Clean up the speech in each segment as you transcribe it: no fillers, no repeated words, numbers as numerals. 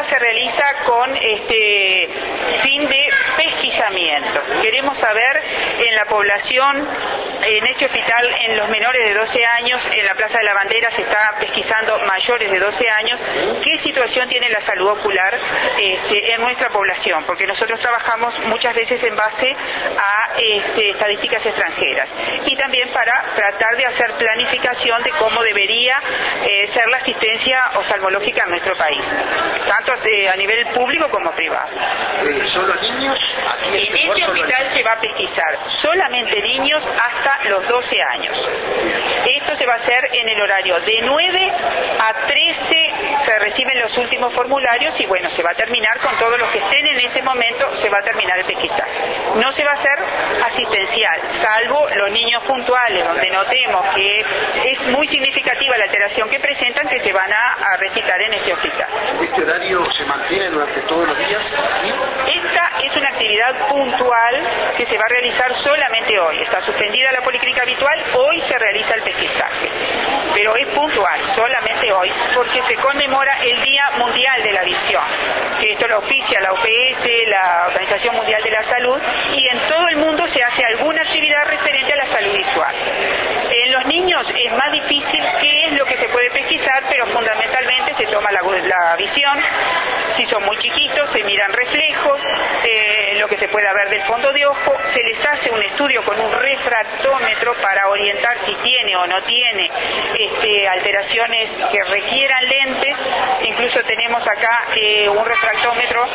se realiza con fin de pesquisamiento. Queremos saber en la población, en este hospital, en los menores de 12 años, en la Plaza de la Bandera se está pesquisando mayores de 12 años, qué situación tiene la salud ocular en nuestra población, porque nosotros trabajamos muchas veces en base a estadísticas extranjeras, y también para tratar de hacer planificación de cómo debería ser la asistencia oftalmológica en nuestro país, tanto a nivel público como privado. ¿Son los niños? Aquí en este hospital se va a pesquisar solamente niños hasta los 12 años. Esto se va a hacer en el horario de 9 a 13, se reciben los últimos formularios y bueno, se va a terminar con todos los que estén en ese momento, se va a terminar el pesquisaje. No se va a hacer asistencial, salvo los niños puntuales, donde notemos que es muy significativa la alteración que presentan, que se van a recitar en este hospital. ¿Este horario se mantiene durante todos los días aquí? Esta es una actividad puntual que se va a realizar solamente hoy. Está suspendida la policlínica habitual, hoy se realiza el pesquisaje. Pero es puntual, solamente hoy, porque se conmemora el Día Mundial de la Visión, que esto lo auspicia la OPS, la Organización Mundial de la Salud, y en todo el mundo se hace alguna actividad referente a la salud visual. En los niños es más difícil qué es lo que se puede pesquisar, pero fundamentalmente se toma la visión. Si son muy chiquitos, se miran reflejos, lo que se pueda ver del fondo de ojo, se les hace un estudio con un refractómetro para orientar si tiene o no tiene alteraciones que requieran lentes. Incluso tenemos acá un refractómetro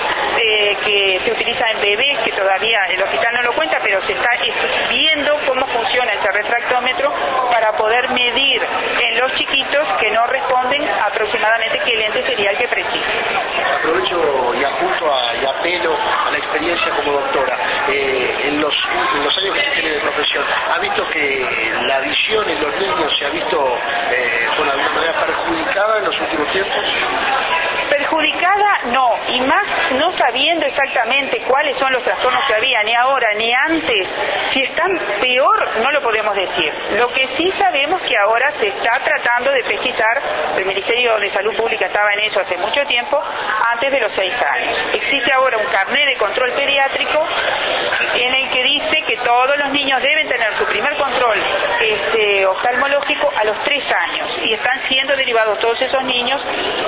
que se utiliza en bebés, que todavía el hospital no lo cuenta, pero se está viendo cómo funciona ese refractómetro para poder medir en los chiquitos que no responden aproximadamente qué lente sería el que precisa. Aprovecho y apunto y apelo a la experiencia como doctora. En los años que usted tiene de profesión, ¿ha visto que la visión en los niños se ha visto de alguna manera perjudicada en los últimos tiempos? Perjudicada no, y más no sabiendo exactamente cuáles son los trastornos que había, ni ahora ni antes. Si están peor, no lo podemos decir. Lo que sí sabemos que ahora se está tratando de pesquisar, el Ministerio de Salud Pública estaba en eso hace mucho tiempo, antes de los 6 años. Existe ahora un carnet de control pediátrico en el que dice que todos los niños deben tener su primer control oftalmológico a los 3 años, y están siendo derivados todos esos niños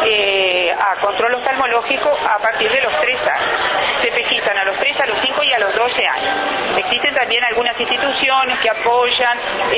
a control oftalmológico a partir de los 3 años. Se pesquisan a los 3, a los 5 y a los 12 años. Existen también algunas instituciones que apoyan,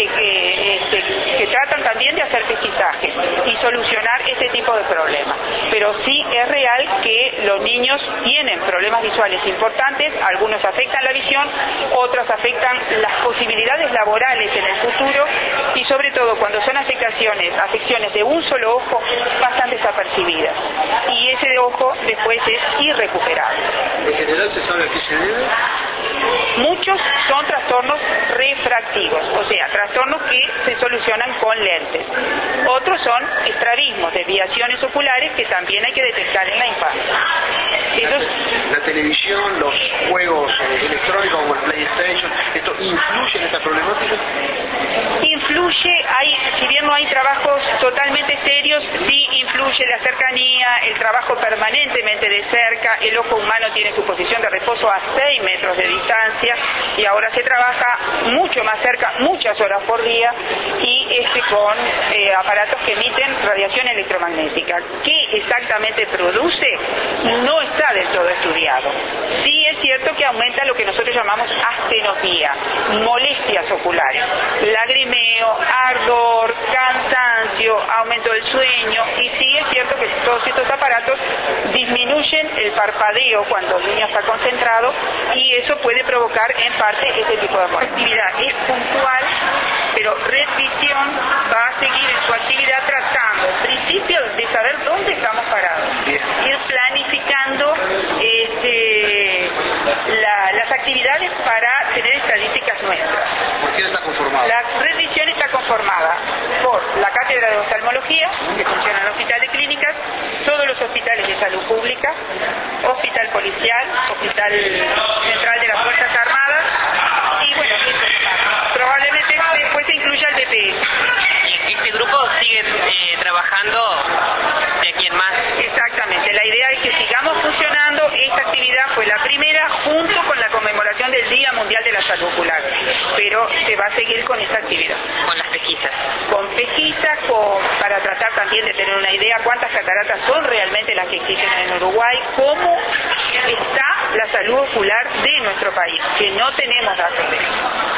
que tratan también de hacer pesquisajes y solucionar este tipo de problemas. Pero sí es real que los niños tienen problemas visuales importantes, algunos afectan la visión, otros afectan las posibilidades laborales en el futuro, y sobre todo cuando son afecciones de un solo ojo, pasan desapercibidas. Y ese ojo después es irrecuperable. ¿En general se sabe a qué se debe? Muchos son trastornos refractivos, o sea, trastornos que se solucionan con lentes. Otros son estrabismos, desviaciones oculares, que también hay que detectar en la infancia. La televisión, los juegos electrónicos como el PlayStation, ¿esto influye en esta problemática? Influye, si bien no hay trabajos totalmente serios, sí influye la cercanía, el trabajo permanentemente de cerca. El ojo humano tiene su posición de reposo a 6 metros de distancia, y ahora se trabaja mucho más cerca, muchas horas por día, y con aparatos que emiten radiación electromagnética. ¿Qué exactamente produce? No está del todo estudiado. Sí es cierto que aumenta lo que nosotros llamamos astenopía, molestias oculares, lagrimeo, ardor, cansancio, aumento del sueño, y sí es cierto que todos estos aparatos disminuyen el parpadeo cuando el niño está concentrado, y eso puede provocar en parte este tipo de actividad. Es puntual, pero Red Visión va a seguir en su actividad tratando, en principio, de saber dónde estamos parados, ir planificando las actividades para tener estadísticas nuestras. ¿Por quién está conformada? La Red Visión está conformada por la Cátedra de Oftalmología, que funciona en el Hospital de Clínicas, todos los hospitales de salud pública, Hospital Policial, Hospital Central de las Fuerzas Armadas, y bueno, eso probablemente después se incluya el DPS. ¿Y este grupo sigue trabajando de aquí en más? Exactamente, la idea es que sigamos funcionando. Esta actividad fue la primera junto con la conmemoración del Día Mundial de la Salud Ocular, pero se va a seguir con esta actividad. Con las pesquisas. Con pesquisas, para tratar también de tener una idea cuántas cataratas son realmente las que existen en Uruguay, cómo está la salud ocular de nuestro país, que no tenemos datos de eso.